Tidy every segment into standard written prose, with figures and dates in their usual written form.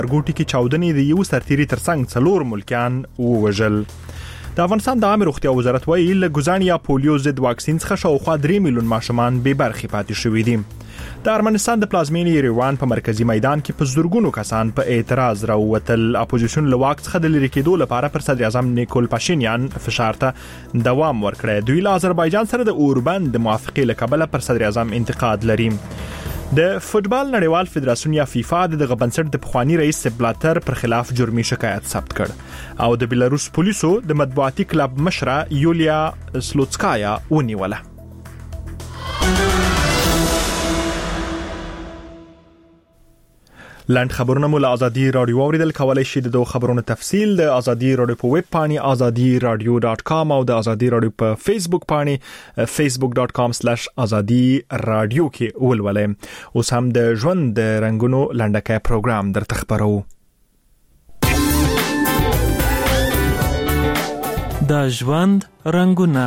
ګوټي کې چاودنې د یو سرتیري ترڅنګ 4 ملکیان ووژل. د افغانستان د عامه روغتیا وزارت وایي له ګوزانیا پولیو ضد واکسین څخه شاوخوا 3 میلیون ماشومان بې برخې پاتې شوي دي. د ارمنستان د پلازمینې یریوان په مرکزی میدان کې په زورګونو کسان په اعتراض راووتل. اپوزیشن له واک څخه د لری کېدو لپاره پر صدر اعظم نیکول پاشینیان فشار ته دوام ورکړی. دوی له آذربایجان سره د اوربند د موافقې له کبله پر صدر اعظم انتقاد لري. د فوتبال نړیوال فدراسیون یا فیفا د بنسټ د پخوانی رئیس بلاتر پر خلاف جرمي شکایت ثبت کړ او د بلاروس پولیسو د مطبوعاتي کلب مشره یولیا سلوتسکایا ونیوله. لاند خبرونه مو له ازادي رادیو اوریدل کولای شئ. د خبرونو تفصیل د ازادي رادیو په ویب پاڼې azadiradio.com او د ازادي رادیو په فیسبوک پاڼې facebook.com/azadi radio کې ولولئ. اوس هم د ژوند د رنگونو لنډکای پروګرام درته خبرو. د ژوند رنگونه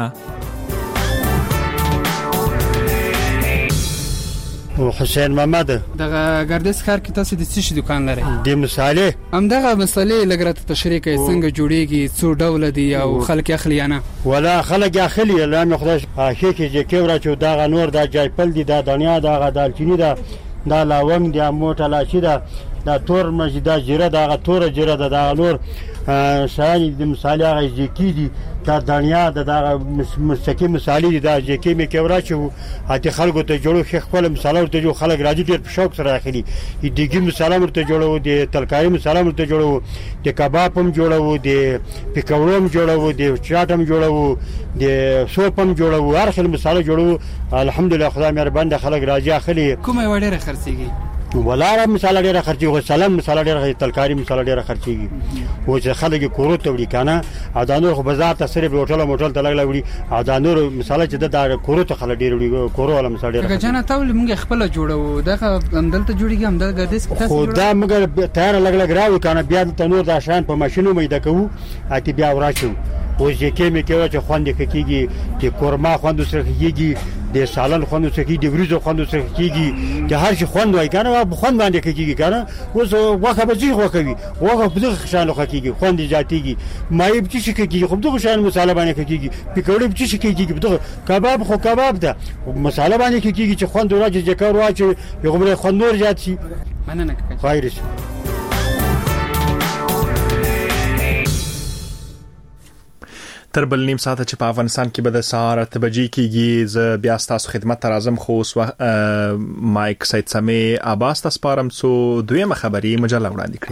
حسین محمد دغه ګردس ښار کې تاسو د څه شي دکان لرئ؟ د مصالح همدغه مصالح لګرته تشریح کوي څنګه جوړیږي، څو ډول دي او خلک اخلي یا نه؟ ولا خلک اخلي لانه خدای هغه کې چې راچو دغه نور د جایپل دي د دنیا دغه دالچینی ده دا لاونګ دی موټه لاشي ده دا تور مجدا جره دغه تور جره ده دغه نور شای د مصالح هغه ځکې دي دا دنیا دغه مستقیم مصالح دي دا ځکې مې کې راچو اته خلکو ته جوړو خپل مصالح ته جو خلک راځي ډېر په شوق سره اخلي. دګي مصالح ورته جوړو د تلکاري مصالح ورته جوړو د کباب هم جوړو د پکوړم جوړو د چاټم جوړو د سوپم جوړو هر خل مصالح جوړو. الحمدلله خدای مهربان ده خلک راځي اخلي. کومه وړه خرڅيږي؟ ولاره مثال ډیره خرچي سلام مثال ډیره تلکاری مثال ډیره خرچيږي او چې خلک کورو ته وړي کنه اذانور خو بازار ته صرف هوټل ته لګلا وړي اذانور مثال چې د کورو ته خلک ډیر وړي کورو ولا مثال ډیره که جنا تول موږ خپل جوړو دغه اندلته جوړیږي هم د ګردس خو دا موږ تیار لګلا راو کنه بیا د تنور د شان په ماشينو مې دکو اته بیا وراشو او ځکه مې کې چې خوند کېږي چې قورما خوند سره کېږي د سالن خوند سره کېږي د وریجو خوند سره کېږي چې هر شي خوند وای کنه په خوند باندې کېږي کنه اوس واخه به ځي خو کوي واخه په دغه شان خو کېږي خوند ذاتيږي مای په څه کېږي خو دغه شان مصالحه باندې کېږي پکوړې په څه کېږي دغه کباب خو کباب ده مصالحه باندې کېږي چې خوند راځي ذکر واچي یو غوړي خوند نور زیات شي. مننه خیرش. تر بل نیم ساعت چې په افغانستان کې به د سهار 8 بجې کېږي. ز بیا تاسو خدمت ته راځم خو مایک سید سمې عباس تاسو پارم څو دویمه خبري مجله وړاندې کړي.